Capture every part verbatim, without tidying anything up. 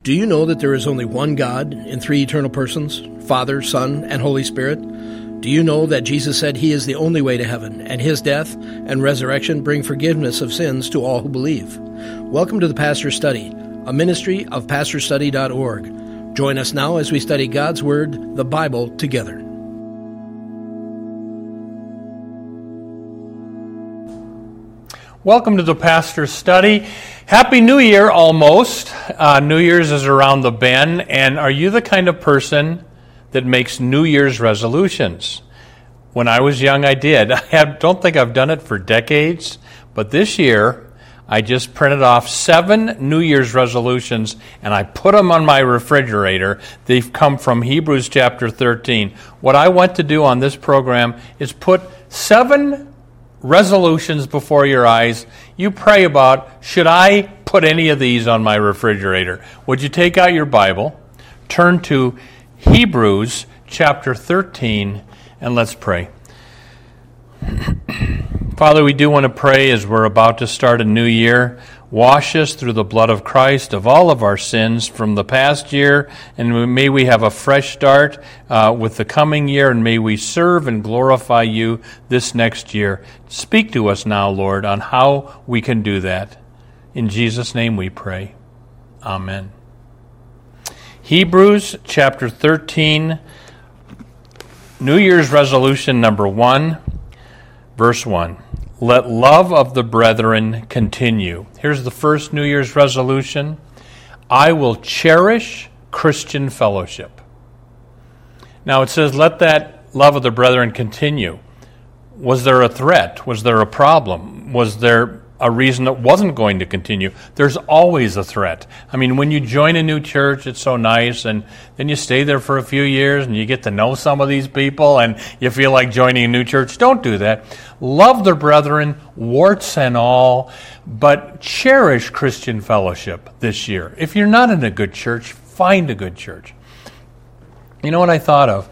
Do you know that there is only one God in three eternal persons, Father, Son, and Holy Spirit? Do you know that Jesus said he is the only way to heaven, and his death and resurrection bring forgiveness of sins to all who believe? Welcome to the Pastor's Study, a ministry of pastor study dot org. Join us now as we study God's Word, the Bible, together. Welcome to the Pastor's Study. Happy New Year, almost. Uh, New Year's is around the bend, and are you the kind of person that makes New Year's resolutions? When I was young, I did. I have, don't think I've done it for decades, but this year, I just printed off seven New Year's resolutions, and I put them on my refrigerator. They've come from Hebrews chapter thirteen. What I want to do on this program is put seven resolutions before your eyes. You pray about, should I put any of these on my refrigerator? Would you take out your Bible, turn to Hebrews chapter thirteen, and let's pray. Father, we do want to pray as we're about to start a new year. Wash us through the blood of Christ of all of our sins from the past year, and may we have a fresh start uh, with the coming year, and may we serve and glorify you this next year. Speak to us now, Lord, on how we can do that. In Jesus' name we pray. Amen. Hebrews chapter thirteen, New Year's resolution number one, verse one. Let love of the brethren continue. Here's the first New Year's resolution. I will cherish Christian fellowship. Now it says, let that love of the brethren continue. Was there a threat? Was there a problem? Was there a reason it wasn't going to continue? There's always a threat. I mean, when you join a new church, it's so nice, and then you stay there for a few years, and you get to know some of these people, and you feel like joining a new church. Don't do that. Love the brethren, warts and all, but cherish Christian fellowship this year. If you're not in a good church, find a good church. You know what I thought of?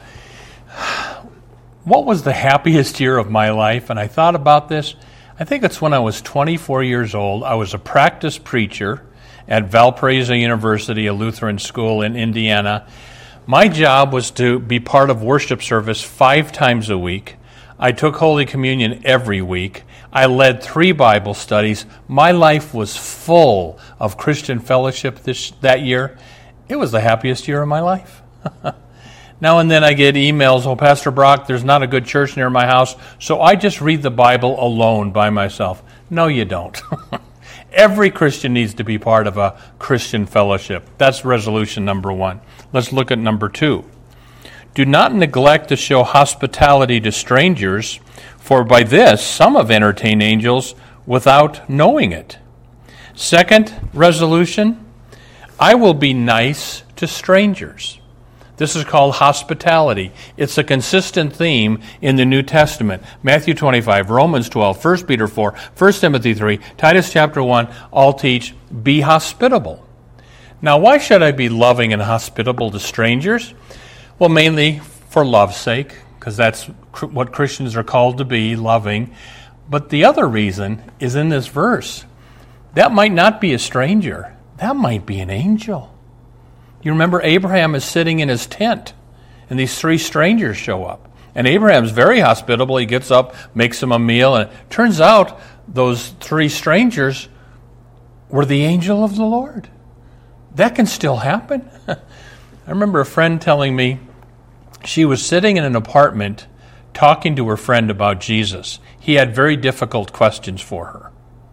What was the happiest year of my life? And I thought about this. I think it's when I was twenty-four years old. I was a practice preacher at Valparaiso University, a Lutheran school in Indiana. My job was to be part of worship service five times a week. I took Holy Communion every week. I led three Bible studies. My life was full of Christian fellowship this that year. It was the happiest year of my life. Now and then I get emails, oh, Pastor Brock, there's not a good church near my house, so I just read the Bible alone by myself. No, you don't. Every Christian needs to be part of a Christian fellowship. That's resolution number one. Let's look at number two. Do not neglect to show hospitality to strangers, for by this some have entertained angels without knowing it. Second resolution, I will be nice to strangers. This is called hospitality. It's a consistent theme in the New Testament. Matthew twenty-five, Romans twelve, First Peter four, First Timothy three, Titus chapter one, all teach, be hospitable. Now, why should I be loving and hospitable to strangers? Well, mainly for love's sake, because that's what Christians are called to be, loving. But the other reason is in this verse. That might not be a stranger. That might be an angel. You remember Abraham is sitting in his tent, and these three strangers show up. And Abraham's very hospitable. He gets up, makes him a meal, and it turns out those three strangers were the angel of the Lord. That can still happen. I remember a friend telling me she was sitting in an apartment talking to her friend about Jesus. He had very difficult questions for her.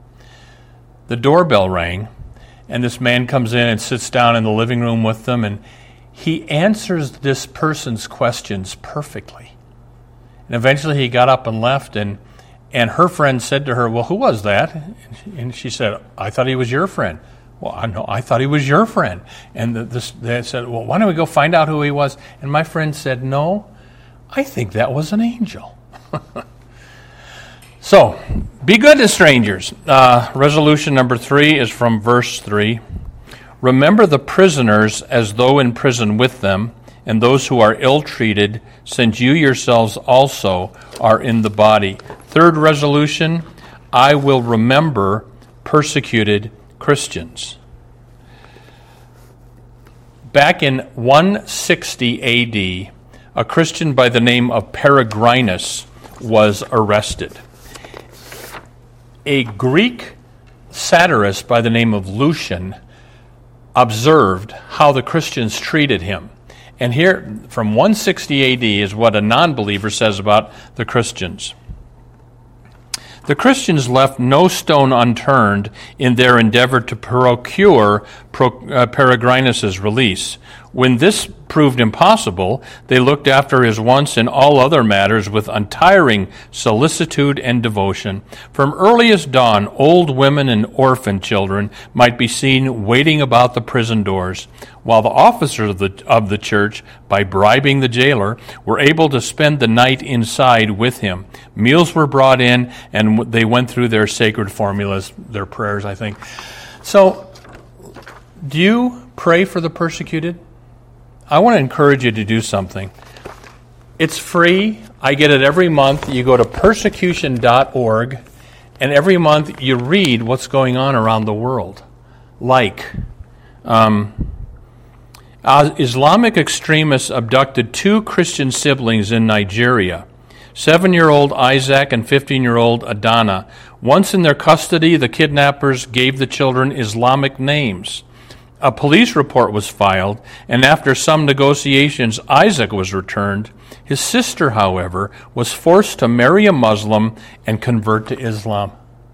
The doorbell rang, and this man comes in and sits down in the living room with them, and he answers this person's questions perfectly. And eventually he got up and left, and and her friend said to her, well, who was that? And she said, I thought he was your friend. Well, I know, I thought he was your friend. And the, this, they said, well, why don't we go find out who he was? And my friend said, no, I think that was an angel. So, be good to strangers. Uh, resolution number three is from verse three. Remember the prisoners as though in prison with them, and those who are ill-treated, since you yourselves also are in the body. Third resolution, I will remember persecuted Christians. Back in one sixty A D, a Christian by the name of Peregrinus was arrested. A Greek satirist by the name of Lucian observed how the Christians treated him. And here, from one sixty A D, is what a non-believer says about the Christians. The Christians left no stone unturned in their endeavor to procure Peregrinus' release. When this proved impossible, they looked after his wants in all other matters with untiring solicitude and devotion. From earliest dawn, old women and orphan children might be seen waiting about the prison doors, while the officers of the, of the church, by bribing the jailer, were able to spend the night inside with him. Meals were brought in, and they went through their sacred formulas, their prayers, I think. So, do you pray for the persecuted? I want to encourage you to do something. It's free. I get it every month. You go to persecution dot org, and every month you read what's going on around the world. Like, um, uh, Islamic extremists abducted two Christian siblings in Nigeria, seven-year-old Isaac and fifteen-year-old Adana. Once in their custody, the kidnappers gave the children Islamic names. A police report was filed, and after some negotiations, Isaac was returned. His sister, however, was forced to marry a Muslim and convert to Islam.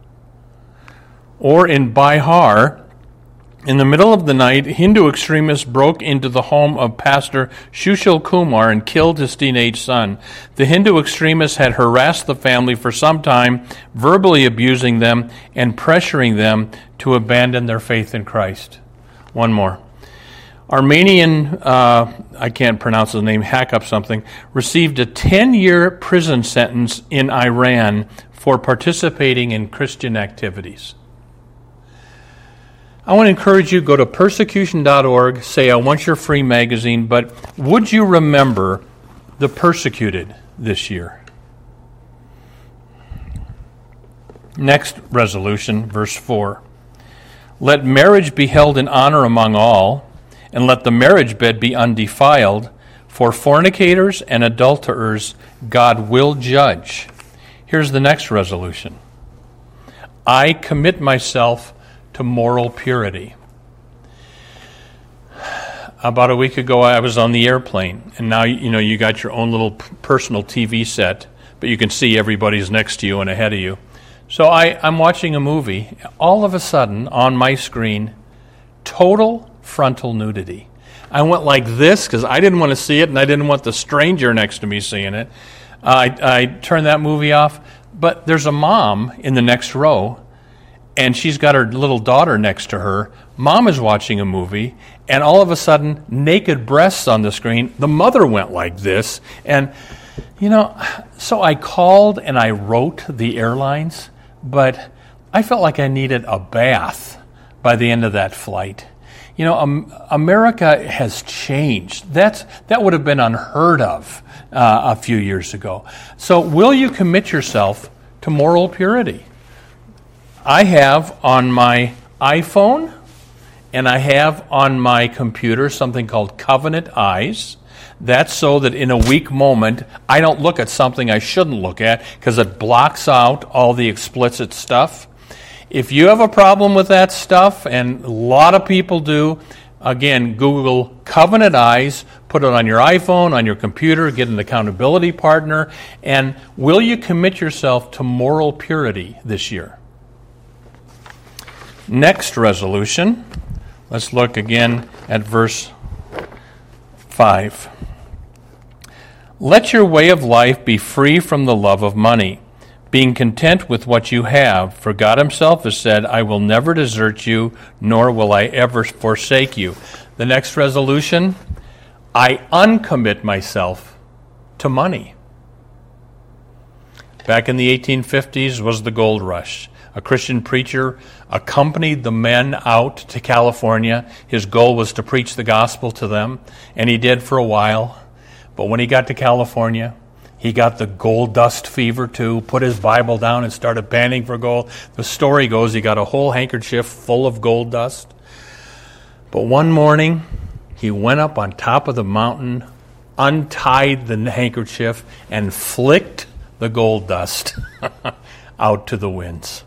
Or in Bihar, in the middle of the night, Hindu extremists broke into the home of Pastor Sushil Kumar and killed his teenage son. The Hindu extremists had harassed the family for some time, verbally abusing them and pressuring them to abandon their faith in Christ. One more. Armenian, uh, I can't pronounce his name, hack up something, received a ten-year prison sentence in Iran for participating in Christian activities. I want to encourage you, go to persecution dot org, say, I want your free magazine, but would you remember the persecuted this year? Next resolution, verse four. Let marriage be held in honor among all, and let the marriage bed be undefiled, for fornicators and adulterers God will judge. Here's the next resolution. I commit myself to moral purity. About a week ago, I was on the airplane, and now you know you got your own little personal T V set, but you can see everybody's next to you and ahead of you. So I, I'm watching a movie. All of a sudden, on my screen, total frontal nudity. I went like this because I didn't want to see it, and I didn't want the stranger next to me seeing it. Uh, I, I turned that movie off. But there's a mom in the next row, and she's got her little daughter next to her. Mom is watching a movie, and all of a sudden, naked breasts on the screen. The mother went like this. And, you know, so I called and I wrote the airlines, but I felt like I needed a bath by the end of that flight. You know, um, America has changed. That's, that would have been unheard of uh, a few years ago. So will you commit yourself to moral purity? I have on my iPhone and I have on my computer something called Covenant Eyes. That's so that in a weak moment, I don't look at something I shouldn't look at because it blocks out all the explicit stuff. If you have a problem with that stuff, and a lot of people do, again, Google Covenant Eyes, put it on your iPhone, on your computer, get an accountability partner, and will you commit yourself to moral purity this year? Next resolution, let's look again at verse five. Let your way of life be free from the love of money, being content with what you have, for God himself has said, I will never desert you, nor will I ever forsake you. The next resolution, I uncommit myself to money. Back in the eighteen fifties was the gold rush. A Christian preacher accompanied the men out to California. His goal was to preach the gospel to them, and he did for a while. But when he got to California, he got the gold dust fever too, put his Bible down and started panning for gold. The story goes he got a whole handkerchief full of gold dust. But one morning, he went up on top of the mountain, untied the handkerchief, and flicked the gold dust out to the winds.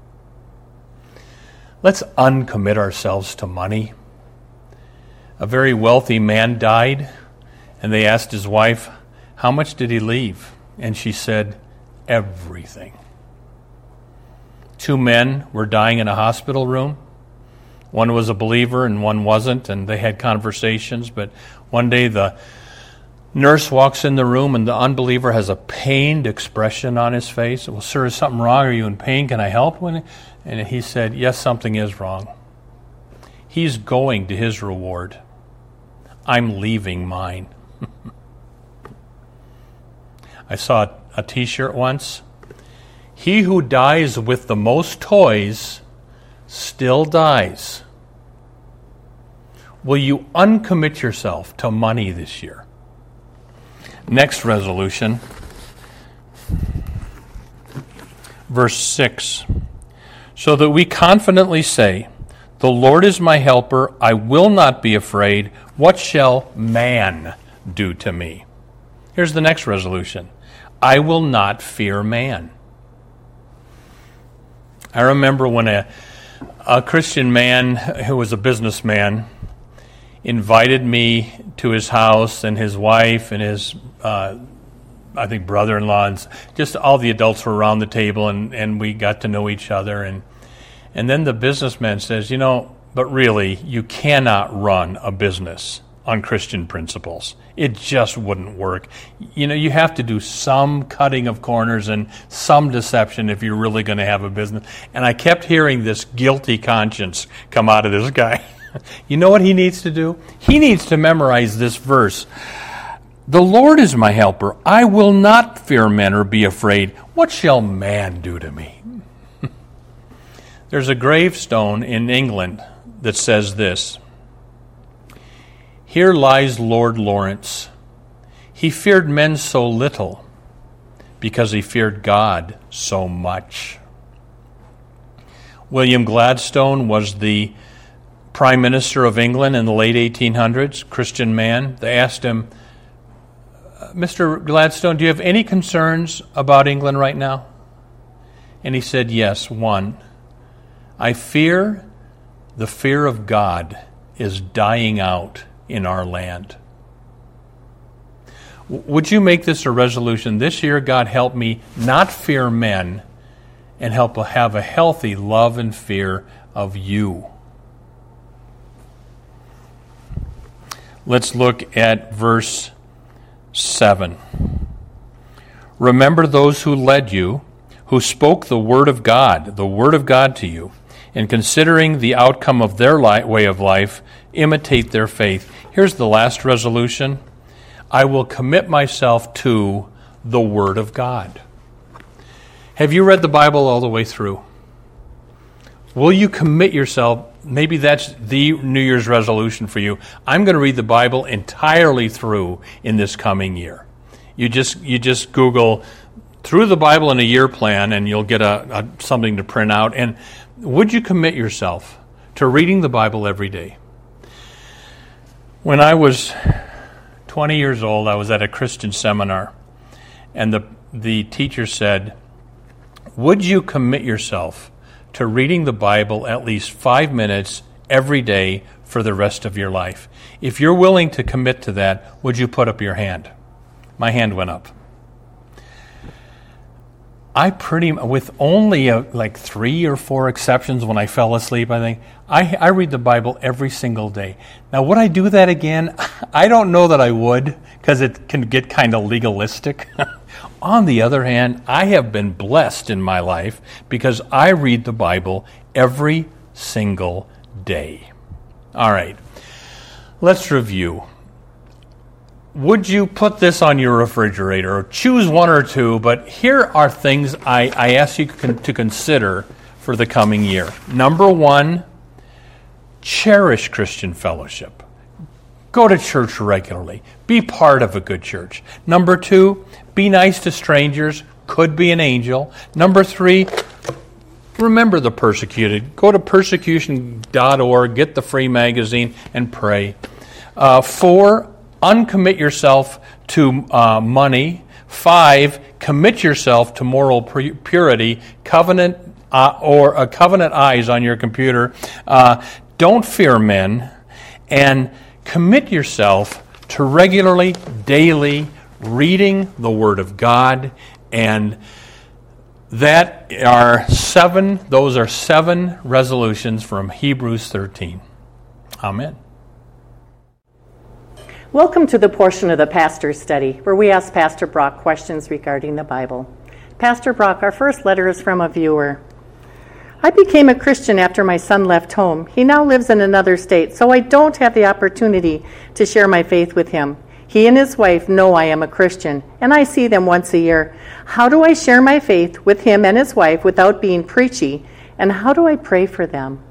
Let's uncommit ourselves to money. A very wealthy man died, and they asked his wife, how much did he leave? And she said, everything. Two men were dying in a hospital room. One was a believer and one wasn't, and they had conversations, but one day the nurse walks in the room and the unbeliever has a pained expression on his face. Well, sir, is something wrong? Are you in pain? Can I help? And he said, yes, something is wrong. He's going to his reward. I'm leaving mine. I saw a t-shirt once. He who dies with the most toys still dies. Will you uncommit yourself to money this year? Next resolution, verse six. So that we confidently say, the Lord is my helper, I will not be afraid. What shall man do to me? Here's the next resolution. I will not fear man. I remember when a, a Christian man who was a businessman invited me to his house, and his wife and his, uh, I think, brother-in-law, and just all the adults were around the table, and, and we got to know each other. And and then the businessman says, you know, but really, you cannot run a business on Christian principles. It just wouldn't work. You know, you have to do some cutting of corners and some deception if you're really going to have a business. And I kept hearing this guilty conscience come out of this guy. You know what he needs to do? He needs to memorize this verse. The Lord is my helper. I will not fear men or be afraid. What shall man do to me? There's a gravestone in England that says this. Here lies Lord Lawrence. He feared men so little because he feared God so much. William Gladstone was the Prime Minister of England in the late eighteen hundreds, Christian man. They asked him, Mister Gladstone, do you have any concerns about England right now? And he said, yes, one. I fear the fear of God is dying out in our land. Would you make this a resolution? This year, God, help me not fear men and help have a healthy love and fear of you. Let's look at verse seven. Remember those who led you, who spoke the word of God, the word of God to you, and considering the outcome of their li- way of life, imitate their faith. Here's the last resolution. I will commit myself to the Word of God. Have you read the Bible all the way through? Will you commit yourself? Maybe that's the New Year's resolution for you. I'm going to read the Bible entirely through in this coming year. You just you just Google through the Bible in a year plan, and you'll get a, a something to print out. And would you commit yourself to reading the Bible every day? When I was twenty years old, I was at a Christian seminar, and the the teacher said, would you commit yourself to reading the Bible at least five minutes every day for the rest of your life? If you're willing to commit to that, would you put up your hand? My hand went up. I pretty, with only a, like three or four exceptions when I fell asleep, I think, I, I read the Bible every single day. Now, would I do that again? I don't know that I would, because it can get kind of legalistic. On the other hand, I have been blessed in my life because I read the Bible every single day. All right, let's review. Would you put this on your refrigerator, or choose one or two, but here are things I, I ask you con- to consider for the coming year. Number one, cherish Christian fellowship. Go to church regularly. Be part of a good church. Number two, be nice to strangers. Could be an angel. Number three, remember the persecuted. Go to persecution dot org, get the free magazine, and pray. Uh, four, uncommit yourself to uh, money. Five, commit yourself to moral pu- purity. Covenant uh, or uh, covenant eyes on your computer. Uh, don't fear men, and commit yourself to regularly, daily reading the Word of God. And that are seven. Those are seven resolutions from Hebrews thirteen. Amen. Welcome to the portion of the Pastor's Study, where we ask Pastor Brock questions regarding the Bible. Pastor Brock, our first letter is from a viewer. I became a Christian after my son left home. He now lives in another state, so I don't have the opportunity to share my faith with him. He and his wife know I am a Christian, and I see them once a year. How do I share my faith with him and his wife without being preachy, and how do I pray for them?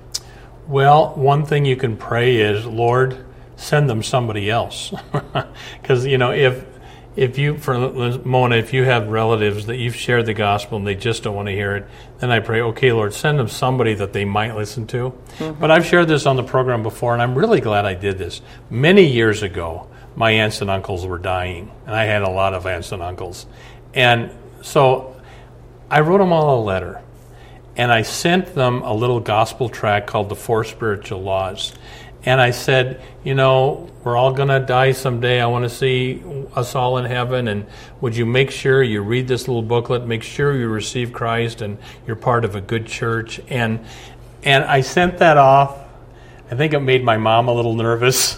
Well, one thing you can pray is, Lord, send them somebody else. Because, you know, if if you, for Mona, if you have relatives that you've shared the gospel and they just don't want to hear it, then I pray, okay, Lord, send them somebody that they might listen to. Mm-hmm. But I've shared this on the program before, and I'm really glad I did this. Many years ago, my aunts and uncles were dying, and I had a lot of aunts and uncles. And so I wrote them all a letter, and I sent them a little gospel tract called The Four Spiritual Laws. And I said, you know, we're all going to die someday. I want to see us all in heaven. And would you make sure you read this little booklet, make sure you receive Christ and you're part of a good church. And and I sent that off. I think it made my mom a little nervous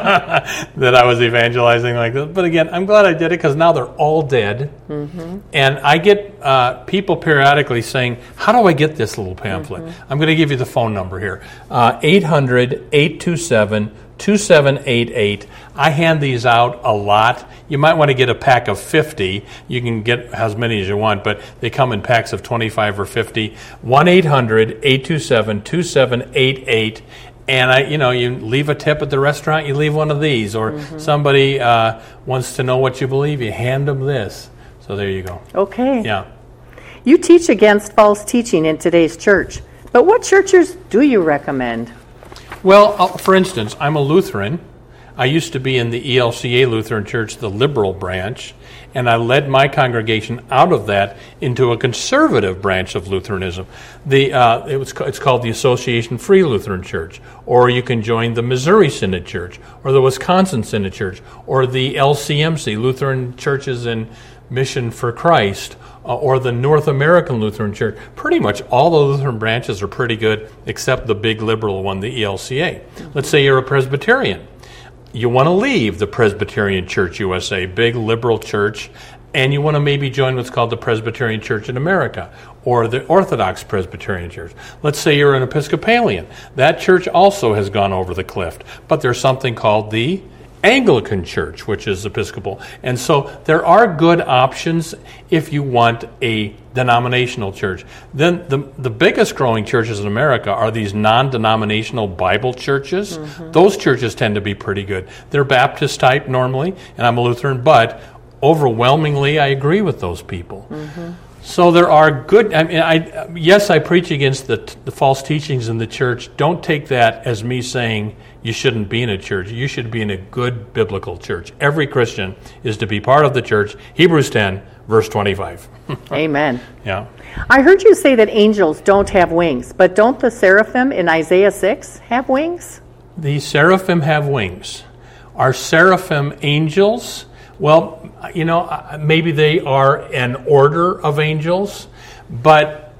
that I was evangelizing like this. But again, I'm glad I did it because now they're all dead. Mm-hmm. And I get uh, people periodically saying, how do I get this little pamphlet? Mm-hmm. I'm going to give you the phone number here. Uh, eight hundred, eight two seven, two seven eight eight. I hand these out a lot. You might want to get a pack of fifty. You can get as many as you want, but they come in packs of twenty-five or fifty. one eight hundred, eight two seven, two seven eight eight. And, I, you know, you leave a tip at the restaurant, you leave one of these. Or mm-hmm. somebody uh, wants to know what you believe, you hand them this. So there you go. Okay. Yeah. You teach against false teaching in today's church. But what churches do you recommend? Well, uh, for instance, I'm a Lutheran. I used to be in the E L C A Lutheran Church, the liberal branch, and I led my congregation out of that into a conservative branch of Lutheranism. The uh, it was it's called the Association Free Lutheran Church, or you can join the Missouri Synod Church, or the Wisconsin Synod Church, or the L C M C, Lutheran Churches in Mission for Christ, uh, or the North American Lutheran Church. Pretty much all the Lutheran branches are pretty good, except the big liberal one, the E L C A. Let's say you're a Presbyterian. You want to leave the Presbyterian Church U S A, big liberal church, and you want to maybe join what's called the Presbyterian Church in America, or the Orthodox Presbyterian Church. Let's say you're an Episcopalian. That church also has gone over the cliff, but there's something called the Anglican Church, which is Episcopal. And so there are good options if you want a denominational church. Then the the biggest growing churches in America are these non-denominational Bible churches. Mm-hmm. Those churches tend to be pretty good. They're Baptist type normally, and I'm a Lutheran, but overwhelmingly I agree with those people. Mm-hmm. So there are good, I mean, I, yes, I preach against the, the false teachings in the church. Don't take that as me saying you shouldn't be in a church. You should be in a good biblical church. Every Christian is to be part of the church. Hebrews ten, verse twenty-five. Amen. Yeah. I heard you say that angels don't have wings, but don't the seraphim in Isaiah six have wings? The seraphim have wings. Are seraphim angels? Well, you know, maybe they are an order of angels, but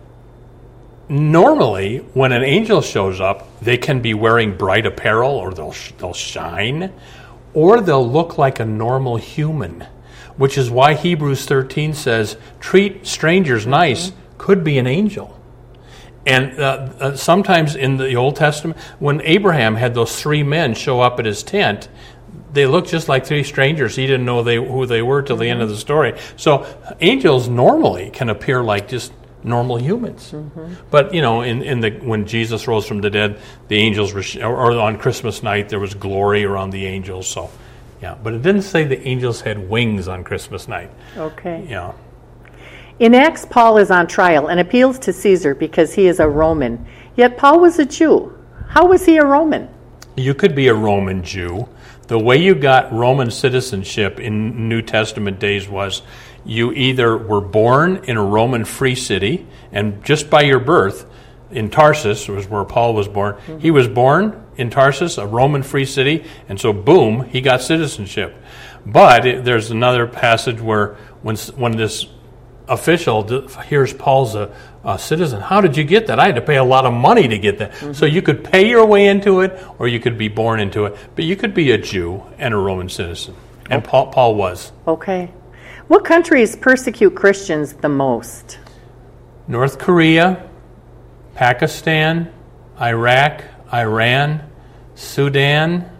normally when an angel shows up, they can be wearing bright apparel, or they'll they'll shine, or they'll look like a normal human, which is why Hebrews thirteen says, treat strangers nice, mm-hmm. could be an angel. And uh, uh, sometimes in the Old Testament, when Abraham had those three men show up at his tent, they looked just like three strangers. He didn't know they, who they were till the mm-hmm. end of the story. So angels normally can appear like just normal humans. Mm-hmm. But, you know, in, in the when Jesus rose from the dead, the angels were, or on Christmas night, there was glory around the angels. So, yeah. But it didn't say the angels had wings on Christmas night. Okay. Yeah. In Acts, Paul is on trial and appeals to Caesar because he is a Roman. Yet Paul was a Jew. How was he a Roman? You could be a Roman Jew. The way you got Roman citizenship in New Testament days was you either were born in a Roman free city, and just by your birth, in Tarsus was where Paul was born. Mm-hmm. He was born in Tarsus, a Roman free city, and so boom, he got citizenship. But it, there's another passage where when when this official hears Paul's a, a citizen, how did you get that? I had to pay a lot of money to get that. Mm-hmm. So you could pay your way into it, or you could be born into it. But you could be a Jew and a Roman citizen, and okay. Paul, Paul was. Okay. What countries persecute Christians the most? North Korea, Pakistan, Iraq, Iran, Sudan.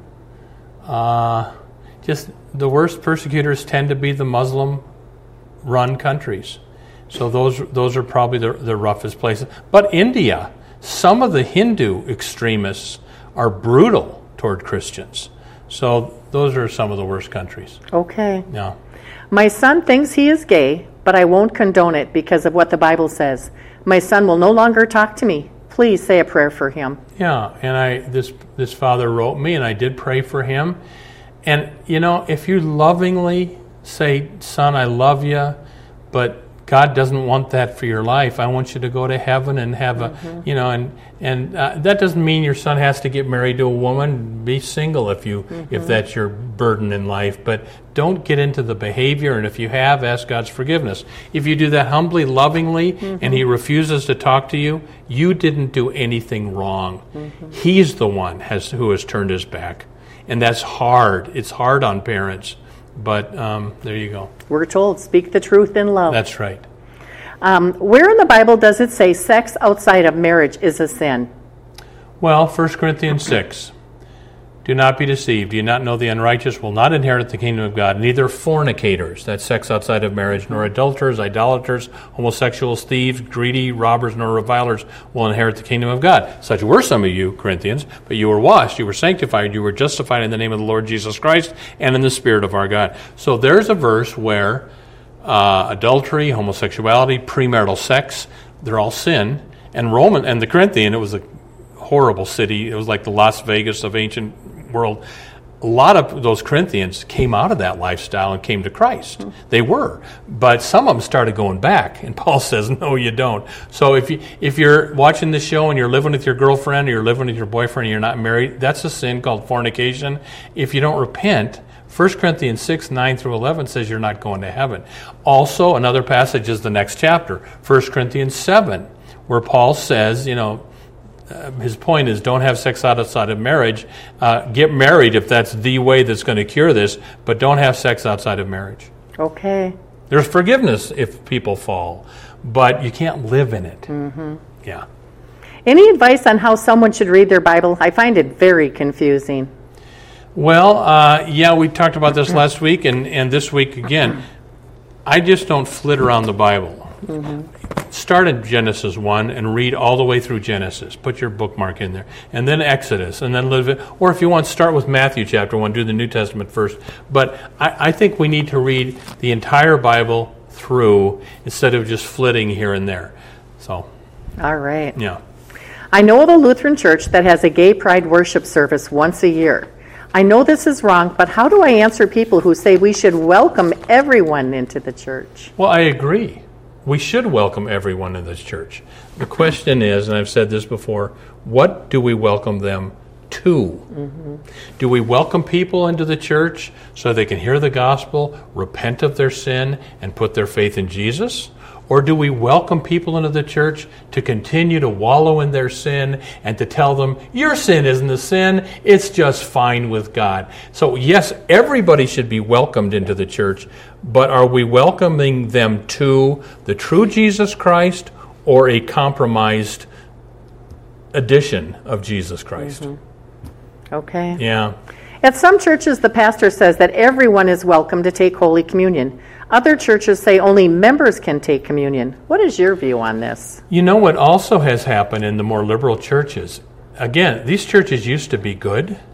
Uh, just the worst persecutors tend to be the Muslim-run countries. So those those are probably the, the roughest places. But India, some of the Hindu extremists are brutal toward Christians. So those are some of the worst countries. Okay. Yeah. My son thinks he is gay, but I won't condone it because of what the Bible says. My son will no longer talk to me. Please say a prayer for him. Yeah, and I this this father wrote me, and I did pray for him. And, you know, if you lovingly say, son, I love you, but God doesn't want that for your life. I want you to go to heaven and have a, mm-hmm. you know, and and uh, that doesn't mean your son has to get married to a woman. Be single if you mm-hmm. if that's your burden in life. But don't get into the behavior. And if you have, ask God's forgiveness. If you do that humbly, lovingly, mm-hmm. and he refuses to talk to you, you didn't do anything wrong. Mm-hmm. He's the one has who has turned his back, and that's hard. It's hard on parents. But um, there you go. We're told, speak the truth in love. That's right. Um, where in the Bible does it say sex outside of marriage is a sin? Well, First Corinthians six. Do not be deceived. Do you not know the unrighteous will not inherit the kingdom of God? Neither fornicators, that's sex outside of marriage, nor adulterers, idolaters, homosexuals, thieves, greedy, robbers, nor revilers will inherit the kingdom of God. Such were some of you, Corinthians, but you were washed, you were sanctified, you were justified in the name of the Lord Jesus Christ and in the Spirit of our God. So there's a verse where uh, adultery, homosexuality, premarital sex, they're all sin. And Roman and the Corinthian, it was a horrible city. It was like the Las Vegas of ancient world. A lot of those Corinthians came out of that lifestyle and came to Christ. Mm. They were, but some of them started going back. And Paul says, "No, you don't." So if you if you're watching this show and you're living with your girlfriend or you're living with your boyfriend and you're not married, that's a sin called fornication. If you don't repent, First Corinthians six, nine through eleven says you're not going to heaven. Also, another passage is the next chapter, First Corinthians seven, where Paul says, you know, Uh, his point is don't have sex outside of marriage. Uh, get married if that's the way that's going to cure this, but don't have sex outside of marriage. Okay. There's forgiveness if people fall, but you can't live in it. Mm-hmm. Yeah. Any advice on how someone should read their Bible? I find it very confusing. Well, uh, yeah, we talked about this last week and, and this week again. I just don't flit around the Bible. Mm-hmm. Start in Genesis one and read all the way through Genesis. Put your bookmark in there. And then Exodus. And then Leviticus. Or if you want, start with Matthew chapter one. Do the New Testament first. But I, I think we need to read the entire Bible through instead of just flitting here and there. So. All right. Yeah. I know of a Lutheran church that has a gay pride worship service once a year. I know this is wrong, but how do I answer people who say we should welcome everyone into the church? Well, I agree. We should welcome everyone in this church. The question is, and I've said this before, what do we welcome them to? Mm-hmm. Do we welcome people into the church so they can hear the gospel, repent of their sin, and put their faith in Jesus? Or do we welcome people into the church to continue to wallow in their sin and to tell them, your sin isn't a sin, it's just fine with God? So yes, everybody should be welcomed into the church, but are we welcoming them to the true Jesus Christ or a compromised edition of Jesus Christ? Mm-hmm. Okay. Yeah. At some churches, the pastor says that everyone is welcome to take Holy Communion. Other churches say only members can take communion. What is your view on this? You know what also has happened in the more liberal churches? Again, these churches used to be good,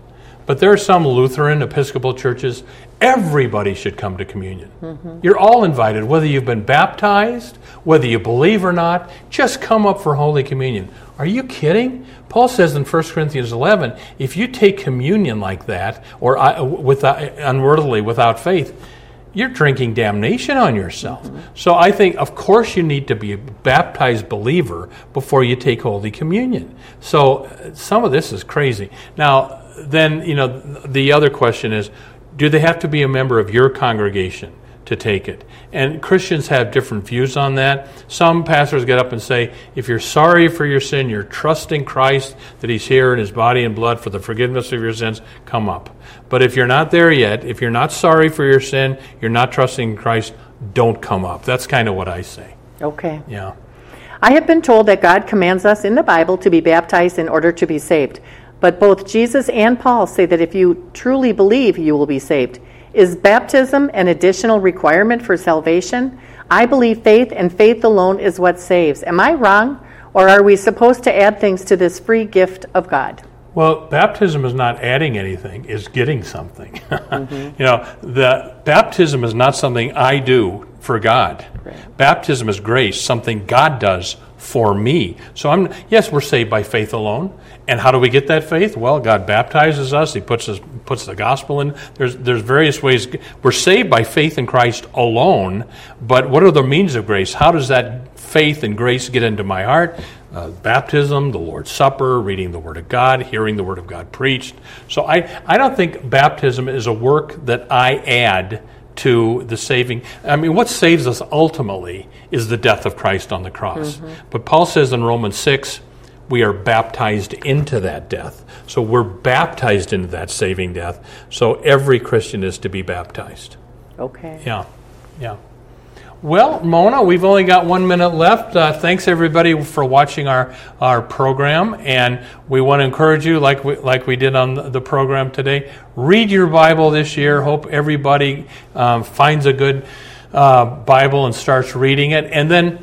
But there are some Lutheran Episcopal churches, everybody should come to communion. Mm-hmm. You're all invited, whether you've been baptized, whether you believe or not, just come up for Holy Communion. Are you kidding? Paul says in First Corinthians eleven, if you take communion like that, or uh, without, unworthily, without faith, you're drinking damnation on yourself. Mm-hmm. So I think, of course, you need to be a baptized believer before you take Holy Communion. So uh, some of this is crazy. Now, then, you know, the other question is, do they have to be a member of your congregation to take it? And Christians have different views on that. Some pastors get up and say, if you're sorry for your sin, you're trusting Christ, that He's here in His body and blood for the forgiveness of your sins, come up. But if you're not there yet, if you're not sorry for your sin, you're not trusting Christ, don't come up. That's kind of what I say. Okay. Yeah. I have been told that God commands us in the Bible to be baptized in order to be saved. But both Jesus and Paul say that if you truly believe, you will be saved. Is baptism an additional requirement for salvation? I believe faith, and faith alone is what saves. Am I wrong? Or are we supposed to add things to this free gift of God? Well, baptism is not adding anything, it's getting something. Mm-hmm. You know, the baptism is not something I do for God. Right. Baptism is grace, something God does for me. So I'm yes, we're saved by faith alone. And how do we get that faith? Well, God baptizes us. He puts us, puts the gospel in. There's there's various ways. We're saved by faith in Christ alone. But what are the means of grace? How does that faith and grace get into my heart? Uh, baptism, the Lord's Supper, reading the Word of God, hearing the Word of God preached. So I, I don't think baptism is a work that I add to the saving. I mean, what saves us ultimately is the death of Christ on the cross. Mm-hmm. But Paul says in Romans six, we are baptized into that death. So we're baptized into that saving death. So every Christian is to be baptized. Okay. Yeah, yeah. Well, Mona, we've only got one minute left. Uh, thanks, everybody, for watching our, our program. And we want to encourage you, like we, like we did on the program today, read your Bible this year. Hope everybody um, finds a good uh, Bible and starts reading it. And then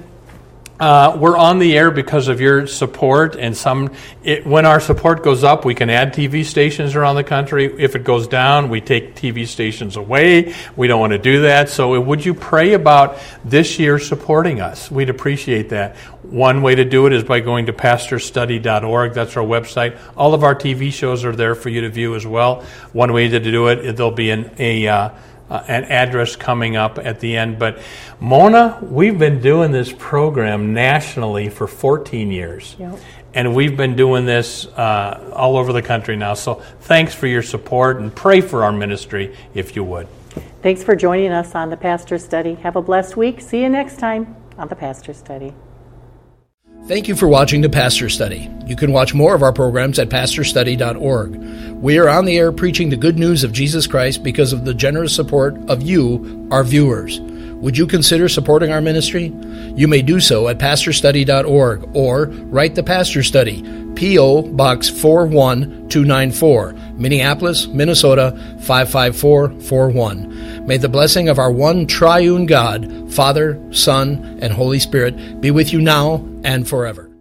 Uh, we're on the air because of your support, and some. It, when our support goes up, we can add T V stations around the country. If it goes down, we take T V stations away. We don't want to do that. So would you pray about this year supporting us? We'd appreciate that. One way to do it is by going to pastor study dot org. That's our website. All of our T V shows are there for you to view as well. One way to do it, there'll be an, a... Uh, Uh, an address coming up at the end. But Mona, we've been doing this program nationally for fourteen years. Yep. And we've been doing this uh, all over the country now. So thanks for your support, and pray for our ministry if you would. Thanks for joining us on the Pastor Study. Have a blessed week. See you next time on the Pastor Study. Thank you for watching the Pastor Study. You can watch more of our programs at pastor study dot org. We are on the air preaching the good news of Jesus Christ because of the generous support of you, our viewers. Would you consider supporting our ministry? You may do so at pastor study dot org or write the Pastor Study, P O. Box four one two nine four, Minneapolis, Minnesota five five four four one. May the blessing of our one triune God, Father, Son, and Holy Spirit be with you now and forever.